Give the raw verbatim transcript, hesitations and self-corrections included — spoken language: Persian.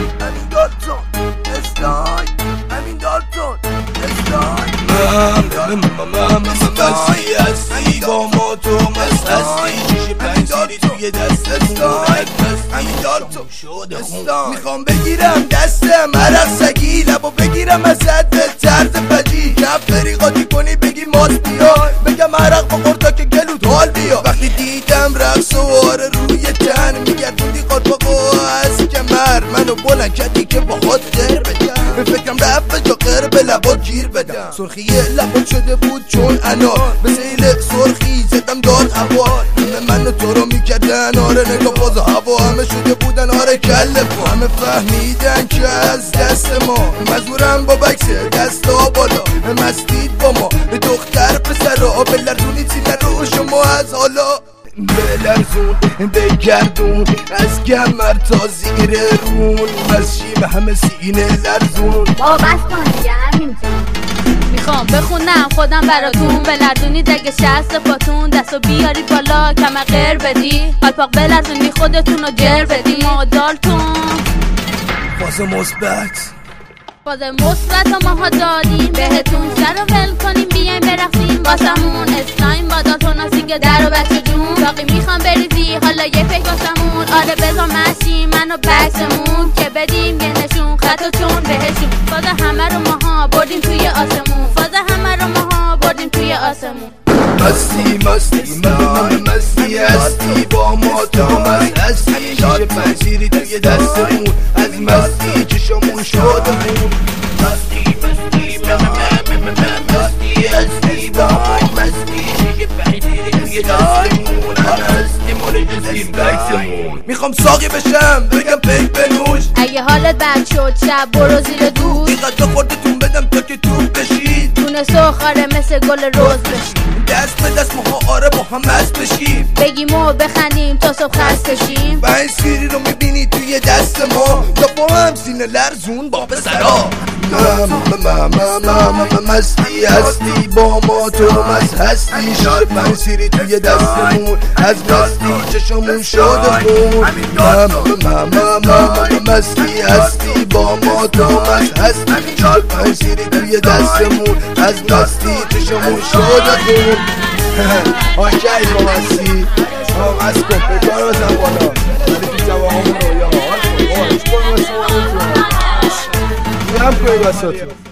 همین دالتون استای همین دالتون استای مستی هستی با ما تو مست هستی شیشه پنجیری توی دست استای همین دالتون میخوام بگیرم دستم عرق سگی لبو بگیرم ازت به طرز بدی کف بری قاطی کنی بگی ماست بیا بگم عرق بخور تا که گلوت حال بیا وقتی دیدم رقص و آره روی تن میگردوندی قرباقو از کمر منو بلند کردی که با خود غیر بدم به فکرم رفت به جا غیر به لبا گیر بدم سرخی لبا شده بود چون انار به سیل سرخی زدم داد هوا همه منو تو رو میکردن آره نگاه باز هوا همه شده بودن آره کله پا همه فهمیدن که از دست ما مزورم با بکس دستا بالا مستید با ما دختر پسر را بلرزونی سینه رو شما از حالا بلرزون بگردون از کمر تا زیر رون از شیم همه سینه لرزون با بس کن دیگه همینطور میخوام بخونم خودم براتون بلردونی دگه شست پاتون دستو بیاری بالا کم غیر بدی قلپاق بلرزونی خودتون رو جر بدی ما دالتون فاز مثبت فاز مثبت و ماها دادیم بهتون سر رو ول کنیم بیایم برقصیم واسمون اسلایم با دالتون ها سینگ در و بچه جون باقی میخوام بریزی حالا یه فکر واسمون آره بزا مشی منو بکسمون که بدیم یه نشون خط و چون بهشون فاز همه رو ماها بردیم توی آسمون فاز همه رو ماها بردیم توی آسمون مستی مستی من مستی هستی با ما تو مست هستی شیشه پنجیری توی دستمون از مستی چشمون شدمون مستی مستی مستی هستی با ما مستی شیشه پنجیری توی دستمون هستی مال جسیم بکسمون میخوام ساقی بشم بگم پیک بنوش اگه حالت بد شد شب برو زیر دوش دیقدر خوردتون بدم تا که توب بشید دونه سخاره مثل گل روز بشید دست به دست ماها آره با هم مست بشیم بگیم و بخندیم تا صبح خسته شیم و این سیری رو میبینی توی دست ما تا با هم سینه لرزون با پسرا مستی هستی با ما تو مست هستی شیشه پنج سیری توی دستمون از مستی چشمون شده بود مستی هستی با ما تو مست هستی شیشه پنج سیری توی دستمون از مستی چشمون شده بود آکای با مستی هم از کن بکار بزن بالا ولی پیش جواه همون رو یا آره چکار مثل همون رو هم کنید واسه تو